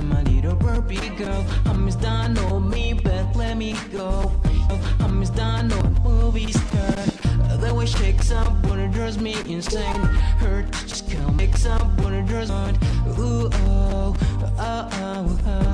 to my little Barbie girl. I miss Dino, me, but let me go. I miss Dino, movie star. The way she shakes up when it drives me insane. Her touch just come, shakes up when it drives me. Ooh, oh, oh, oh, oh.